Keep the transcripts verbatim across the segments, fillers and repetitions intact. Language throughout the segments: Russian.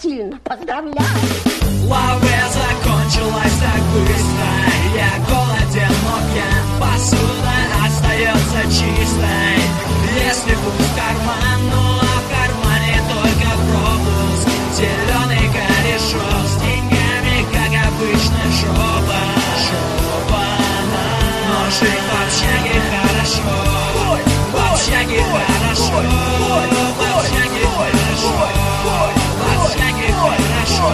сильно поздравляю. Лаве закончилась так быстро. Я голоден, но пьян. Посуда остается чистой. Если пусть карман, ну а в кармане только пропуск. Зеленый корешок с деньгами, как обычно, жопа. Жопа, но жить в общаге хорошо. В общаге хорошо. В общаге хорошо. В общаге хорошо.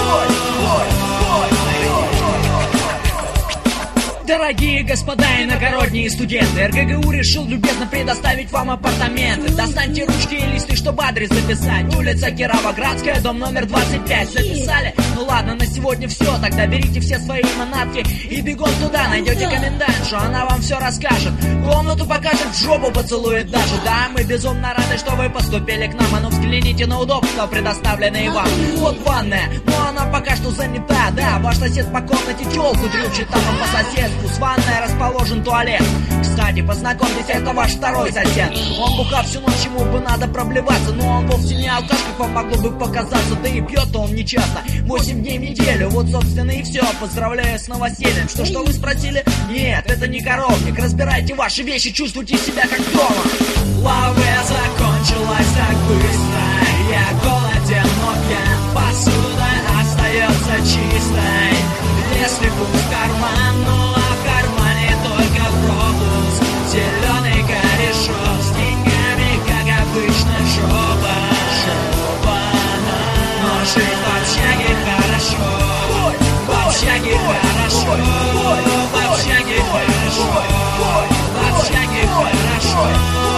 Дорогие господа иногородние студенты, эр гэ гэ у решил любезно предоставить вам апартаменты. Достаньте ручки и листы, чтобы адрес записать. Улица Кировоградская, дом номер двадцать пять. Записали? Ну ладно, на сегодня все. Тогда берите все свои манатки и бегом туда. Найдете комендантшу, она вам все расскажет. Комнату покажет, в жопу поцелует даже. Да, мы безумно рады, что вы поступили к нам. А ну взгляните на удобства, предоставленные вам. Вот ванная, но она пока что занята. Да, ваш сосед по комнате телку дрючит, там он по соседству. С ванной расположен туалет. Кстати, познакомьтесь, это ваш второй сосед. Он бухав всю ночь, ему бы надо проблеваться. Но он вовсе не алкаш, как вам могло бы показаться. Да и пьет-то он нечасто, восемь дней в неделю. Вот, собственно, и все. Поздравляю с новосельем. Что, что вы спросили? Нет, это не коровник. Разбирайте ваши вещи, чувствуйте себя как дома. Лаве закончилась так быстро. Я голоден, но пьян. Посуда остается чистой. Если пусть карман, ну а в кармане только пропуск. Зеленый корешок с деньгами, как обычно, жопа. Жопа, но жить в общаге хорошо. В общаге хорошо. В общаге хорошо. В общаге хорошо.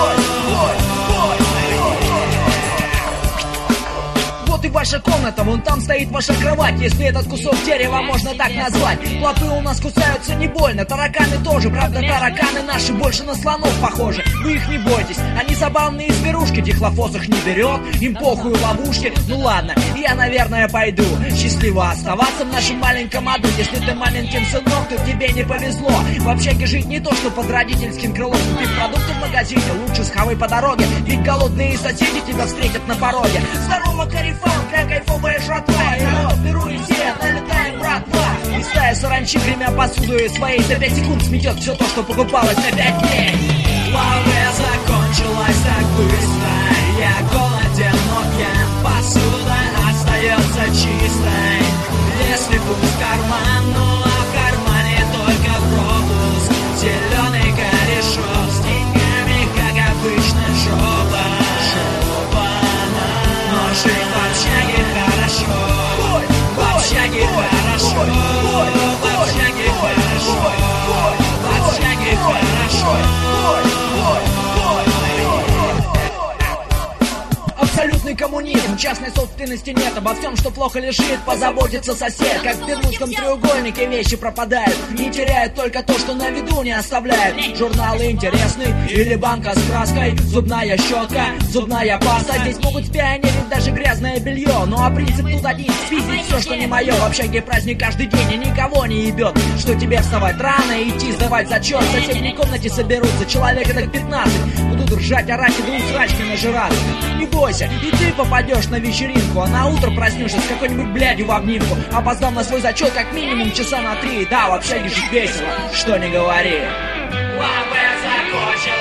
Вот и ваша комната, вон там стоит ваша кровать. Если этот кусок дерева можно так назвать. Клопы у нас кусаются не больно, тараканы тоже. Правда, тараканы наши больше на слонов похожи. Вы их не бойтесь, они забавные зверушки. Дихлофос их не берет, им похуй ловушки. Ну ладно, я, наверное, пойду. Счастливо оставаться в нашем маленьком аду. Если ты маменькин сынок, то тебе не повезло. В общаге жить не то, что под родительским крылом. Купить продукты в магазине, лучше схавай по дороге. Ведь голодные соседи тебя встретят на пороге. Здорово, Карифан, какая кайфовая жратва. Я беру и все, налетаем, братва. И стая саранчи, гремя посудой своей, за пять секунд сметет все то, что покупалось на пять дней. Лаве закончилась так быстро. Я голоден, но пьян. Посуда остается чистой. Если пусть карман, ну а в кармане только пропуск. Зеленый корешок с деньгами, как обычно, жопа. Жопа, но жить в общаге хорошо. В общаге хорошо. В общаге хорошо. В общаге хорошо. Абсолютный коммунизм, частной собственности нет. Обо всем, что плохо лежит, позаботится сосед. Как в бермудском треугольнике вещи пропадают. Не теряют только то, что на виду не оставляют. Журналы интересны или банка с краской. Зубная щетка, зубная паста. Здесь могут спионерить даже грязное белье. Ну а принцип тут один: спиздить все, что не мое. В общаге праздник каждый день и никого не ебет. Что тебе вставать рано, идти сдавать зачет. В соседней комнате соберутся человек так пятнадцать. Будут ржать, орать и двум срачки нажираться. Не бойся, и ты попадешь на вечеринку. А на утро проснешься с какой-нибудь блядью в обнимку. Опоздав на свой зачет как минимум часа на три. Да, в общаге жить весело, что не говори. Лаве закончилась.